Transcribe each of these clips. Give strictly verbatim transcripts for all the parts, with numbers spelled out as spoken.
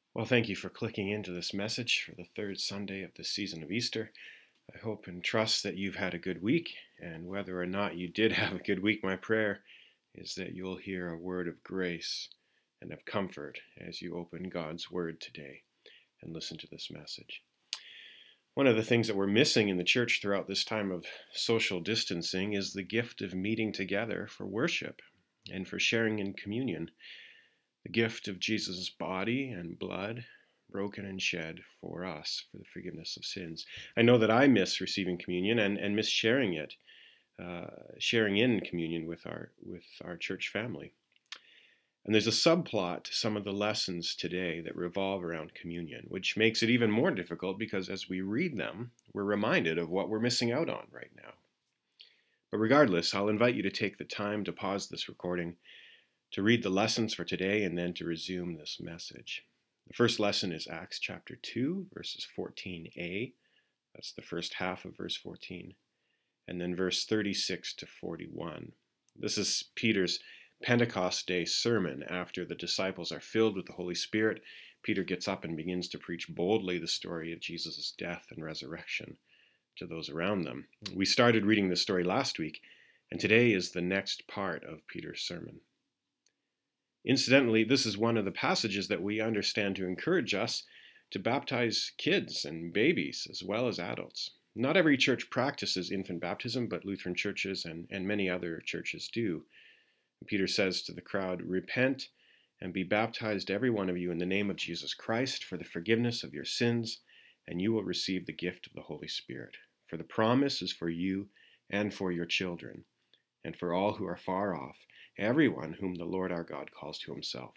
Well, thank you for clicking into this message for the third Sunday of the season of Easter. I hope and trust that you've had a good week, and whether or not you did have a good week, my prayer is that you'll hear a word of grace and of comfort as you open God's Word today and listen to this message. One of the things that we're missing in the church throughout this time of social distancing is the gift of meeting together for worship and for sharing in communion. The gift of Jesus' body and blood broken and shed for us for the forgiveness of sins. I know that I miss receiving communion and, and miss sharing it, uh, sharing in communion with our with our church family. And there's a subplot to some of the lessons today that revolve around communion, which makes it even more difficult because as we read them, we're reminded of what we're missing out on right now. But regardless, I'll invite you to take the time to pause this recording, to read the lessons for today, and then to resume this message. The first lesson is Acts chapter two, verses fourteen a. That's the first half of verse fourteen. And then verse thirty-six to forty-one. This is Peter's Pentecost Day sermon after the disciples are filled with the Holy Spirit. Peter gets up and begins to preach boldly the story of Jesus' death and resurrection to those around them. We started reading this story last week, and today is the next part of Peter's sermon. Incidentally, this is one of the passages that we understand to encourage us to baptize kids and babies as well as adults. Not every church practices infant baptism, but Lutheran churches and, and many other churches do. Peter says to the crowd, "Repent and be baptized, every one of you, in the name of Jesus Christ for the forgiveness of your sins, and you will receive the gift of the Holy Spirit. For the promise is for you and for your children, and for all who are far off, everyone whom the Lord our God calls to himself."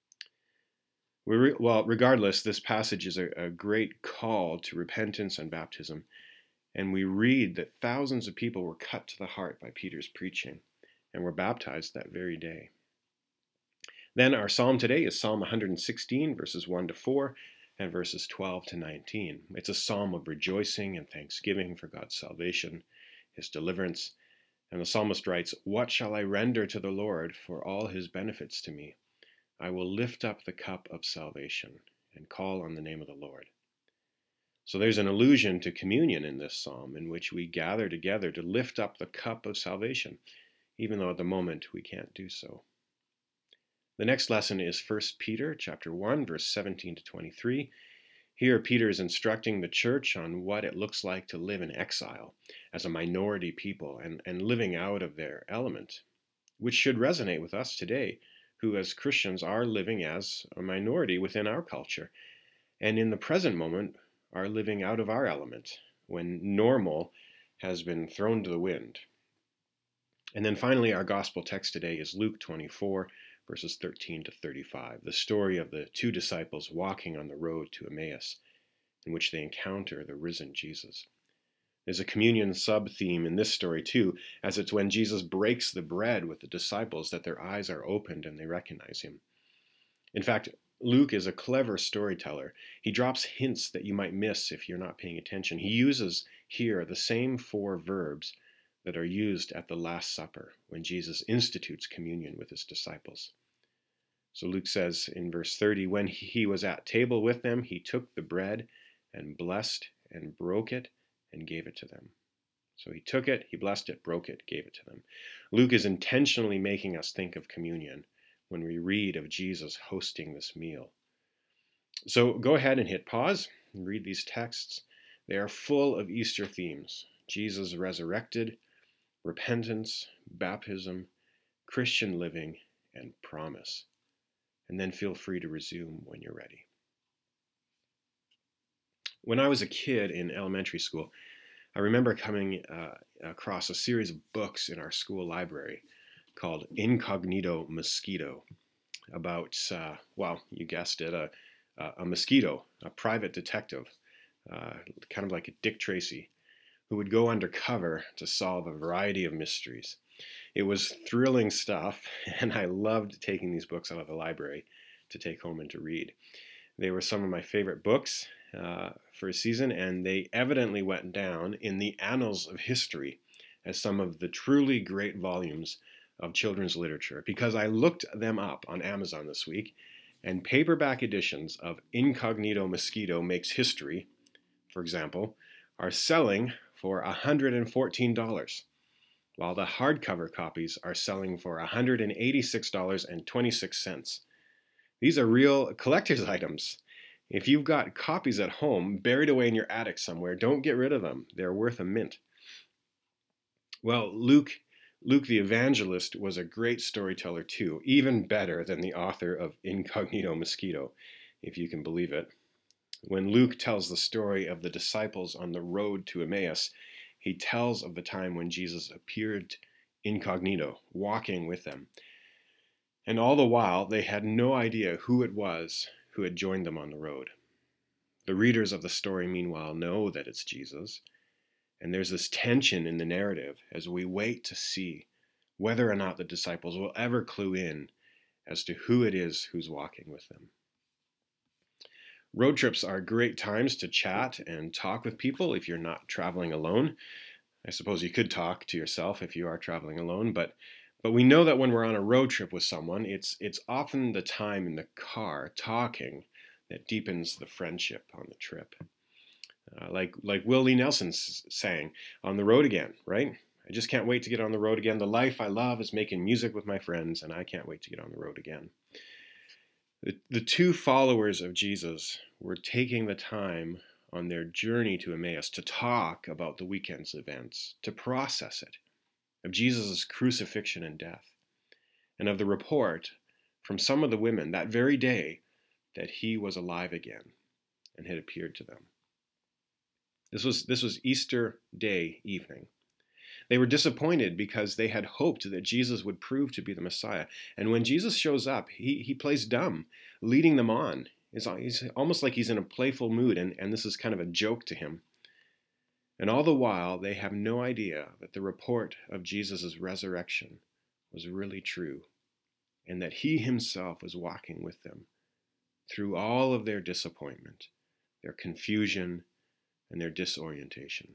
Well, regardless, this passage is a, a great call to repentance and baptism, and we read that thousands of people were cut to the heart by Peter's preaching and were baptized that very day. Then our psalm today is Psalm one hundred sixteen, verses one to four, and verses twelve to nineteen. It's a psalm of rejoicing and thanksgiving for God's salvation, his deliverance. And the psalmist writes, "What shall I render to the Lord for all his benefits to me? I will lift up the cup of salvation and call on the name of the Lord." So there's an allusion to communion in this psalm in which we gather together to lift up the cup of salvation, even though at the moment we can't do so. The next lesson is First Peter chapter one, verse seventeen to twenty-three. Here, Peter is instructing the church on what it looks like to live in exile as a minority people and, and living out of their element, which should resonate with us today, who as Christians are living as a minority within our culture, and in the present moment are living out of our element when normal has been thrown to the wind. And then finally, our gospel text today is Luke twenty-four, verses thirteen to thirty-five, the story of the two disciples walking on the road to Emmaus, in which they encounter the risen Jesus. There's a communion sub-theme in this story too, as it's when Jesus breaks the bread with the disciples that their eyes are opened and they recognize him. In fact, Luke is a clever storyteller. He drops hints that you might miss if you're not paying attention. He uses here the same four verbs that are used at the Last Supper when Jesus institutes communion with his disciples. So Luke says in verse thirty, "When he was at table with them, he took the bread and blessed and broke it and gave it to them." So he took it, he blessed it, broke it, gave it to them. Luke is intentionally making us think of communion when we read of Jesus hosting this meal. So go ahead and hit pause and read these texts. They are full of Easter themes: Jesus resurrected, repentance, baptism, Christian living, and promise. And then feel free to resume when you're ready. When I was a kid in elementary school, I remember coming uh, across a series of books in our school library called Incognito Mosquito, about, uh, well, you guessed it, a, a mosquito, a private detective, uh, kind of like a Dick Tracy, who would go undercover to solve a variety of mysteries. It was thrilling stuff, and I loved taking these books out of the library to take home and to read. They were some of my favorite books uh, for a season, and they evidently went down in the annals of history as some of the truly great volumes of children's literature, because I looked them up on Amazon this week, And paperback editions of Incognito Mosquito Makes History, for example, are selling for one hundred fourteen dollars, while the hardcover copies are selling for one hundred eighty-six dollars and twenty-six cents. These are real collector's items. If you've got copies at home buried away in your attic somewhere, don't get rid of them. They're worth a mint. Well, Luke, Luke the evangelist was a great storyteller too, even better than the author of Incognito Mosquito, if you can believe it. When Luke tells the story of the disciples on the road to Emmaus, he tells of the time when Jesus appeared incognito, walking with them. And all the while, they had no idea who it was who had joined them on the road. The readers of the story, meanwhile, know that it's Jesus. And there's this tension in the narrative as we wait to see whether or not the disciples will ever clue in as to who it is who's walking with them. Road trips are great times to chat and talk with people if you're not traveling alone. I suppose you could talk to yourself if you are traveling alone, but but we know that when we're on a road trip with someone, it's it's often the time in the car talking that deepens the friendship on the trip. Uh, like like Willie Nelson sang, "On the road again," right? I just can't wait to get on the road again. The life I love is making music with my friends, and I can't wait to get on the road again. The, the two followers of Jesus were taking the time on their journey to Emmaus to talk about the weekend's events, to process it, of Jesus' crucifixion and death, and of the report from some of the women that very day that he was alive again and had appeared to them. This was, this was Easter Day evening. They were disappointed because they had hoped that Jesus would prove to be the Messiah. And when Jesus shows up, he, he plays dumb, leading them on. It's, it's almost like he's in a playful mood, and, and this is kind of a joke to him. And all the while, they have no idea that the report of Jesus' resurrection was really true, and that he himself was walking with them through all of their disappointment, their confusion, and their disorientation.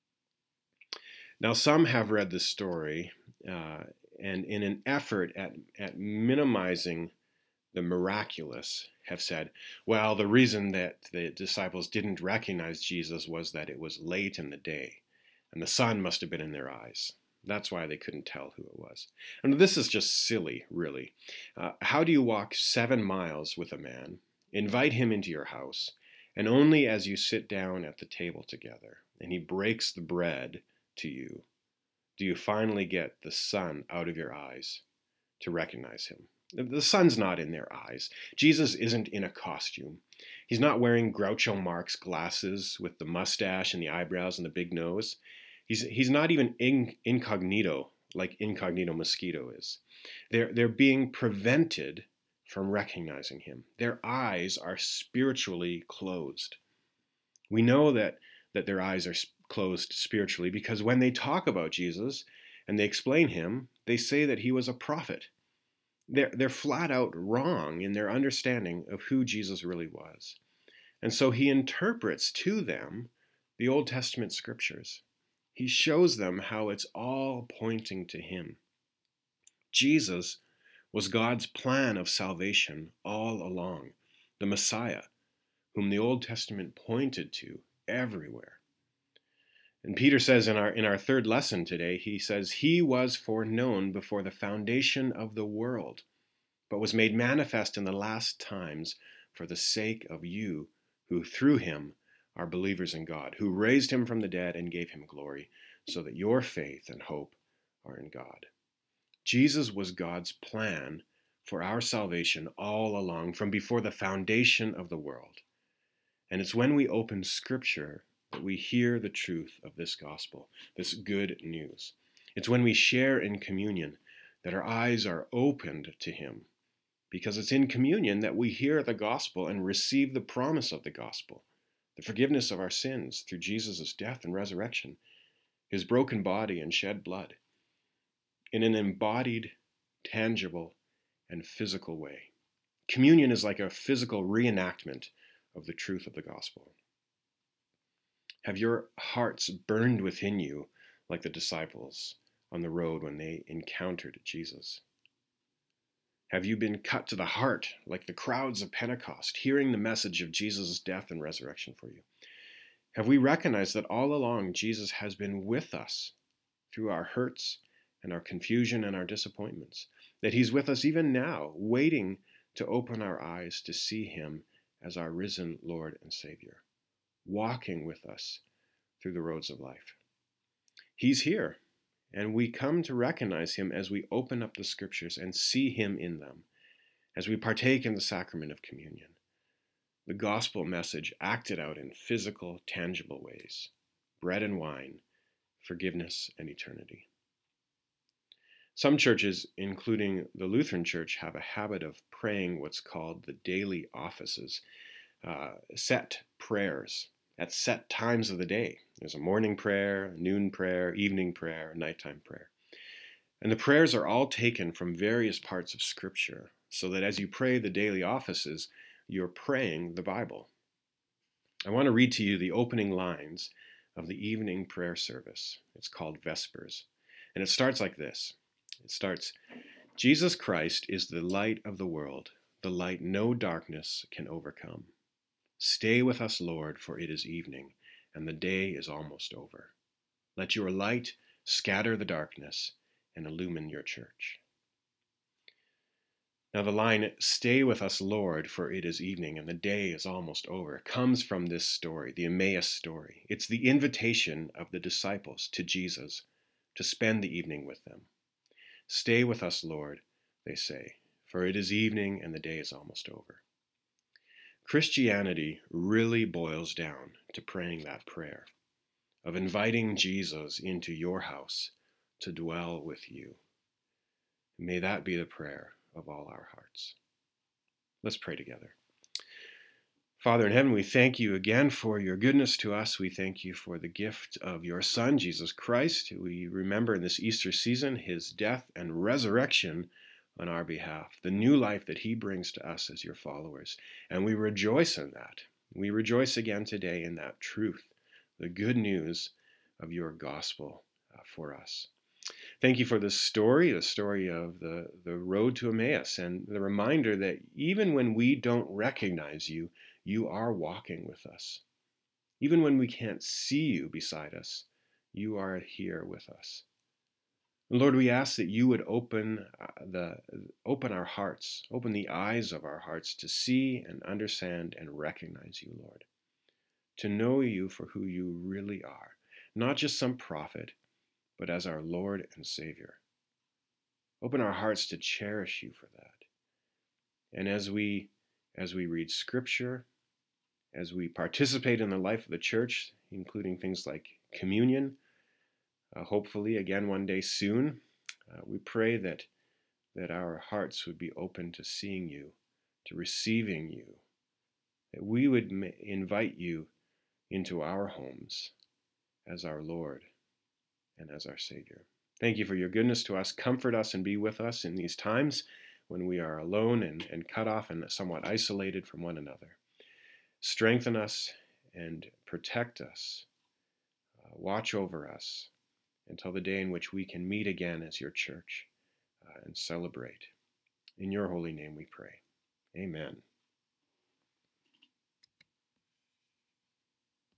Now, some have read this story, uh, and in an effort at, at minimizing the miraculous, have said, well, the reason that the disciples didn't recognize Jesus was that it was late in the day, and the sun must have been in their eyes. That's why they couldn't tell who it was. And this is just silly, really. Uh, how do you walk seven miles with a man, invite him into your house, and only as you sit down at the table together, and he breaks the bread to you, do you finally get the sun out of your eyes to recognize him? The sun's not in their eyes. Jesus isn't in a costume. He's not wearing Groucho Marx glasses with the mustache and the eyebrows and the big nose. He's, he's not even in, incognito like Incognito Mosquito is. They're, they're being prevented from recognizing him. Their eyes are spiritually closed. We know that, that their eyes are closed spiritually because when they talk about Jesus and they explain him, they say that he was a prophet. They're, they're flat out wrong in their understanding of who Jesus really was. And so he interprets to them the Old Testament scriptures. He shows them how it's all pointing to him. Jesus was God's plan of salvation all along, the Messiah, whom the Old Testament pointed to everywhere. And Peter says in our in our third lesson today, he says, he was foreknown before the foundation of the world, but was made manifest in the last times for the sake of you, who through him are believers in God, who raised him from the dead and gave him glory, so that your faith and hope are in God. Jesus was God's plan for our salvation all along, from before the foundation of the world. And it's when we open Scripture that we hear the truth of this gospel, this good news. It's when we share in communion that our eyes are opened to him, because it's in communion that we hear the gospel and receive the promise of the gospel, the forgiveness of our sins through Jesus' death and resurrection, his broken body and shed blood, in an embodied, tangible, and physical way. Communion is like a physical reenactment of the truth of the gospel. Have your hearts burned within you like the disciples on the road when they encountered Jesus? Have you been cut to the heart like the crowds of Pentecost, hearing the message of Jesus' death and resurrection for you? Have we recognized that all along Jesus has been with us through our hurts and our confusion and our disappointments? That he's with us even now, waiting to open our eyes to see him as our risen Lord and Savior, walking with us through the roads of life. He's here, and we come to recognize him as we open up the scriptures and see him in them, as we partake in the sacrament of communion. The gospel message acted out in physical, tangible ways: bread and wine, forgiveness and eternity. Some churches, including the Lutheran Church, have a habit of praying what's called the daily offices, uh, set prayers at set times of the day. There's a morning prayer, a noon prayer, evening prayer, nighttime prayer. And the prayers are all taken from various parts of Scripture, so that as you pray the daily offices, you're praying the Bible. I want to read to you the opening lines of the evening prayer service. It's called Vespers. And it starts like this. It starts, Jesus Christ is the light of the world, the light no darkness can overcome. Stay with us, Lord, for it is evening, and the day is almost over. Let your light scatter the darkness and illumine your church. Now the line, stay with us, Lord, for it is evening and the day is almost over, comes from this story, the Emmaus story. It's the invitation of the disciples to Jesus to spend the evening with them. Stay with us, Lord, they say, for it is evening and the day is almost over. Christianity really boils down to praying that prayer, of inviting Jesus into your house to dwell with you. May that be the prayer of all our hearts. Let's pray together. Father in heaven, we thank you again for your goodness to us. We thank you for the gift of your Son, Jesus Christ. We remember in this Easter season his death and resurrection on our behalf, the new life that he brings to us as your followers. And we rejoice in that. We rejoice again today in that truth, the good news of your gospel uh, for us. Thank you for this story, the story of the, the road to Emmaus, and the reminder that even when we don't recognize you, you are walking with us. Even when we can't see you beside us, you are here with us. And Lord, we ask that you would open uh, the open our hearts, open the eyes of our hearts to see and understand and recognize you, Lord. To know you for who you really are, not just some prophet, but as our Lord and Savior. Open our hearts to cherish you for that. And as we as we read Scripture, as we participate in the life of the church, including things like communion, uh, hopefully again one day soon, uh, we pray that that our hearts would be open to seeing you, to receiving you, that we would ma- invite you into our homes as our Lord and as our Savior. Thank you for your goodness to us. Comfort us and be with us in these times when we are alone and, and cut off and somewhat isolated from one another. Strengthen us and protect us. Uh, watch over us until the day in which we can meet again as your church uh, and celebrate. In your holy name we pray. Amen.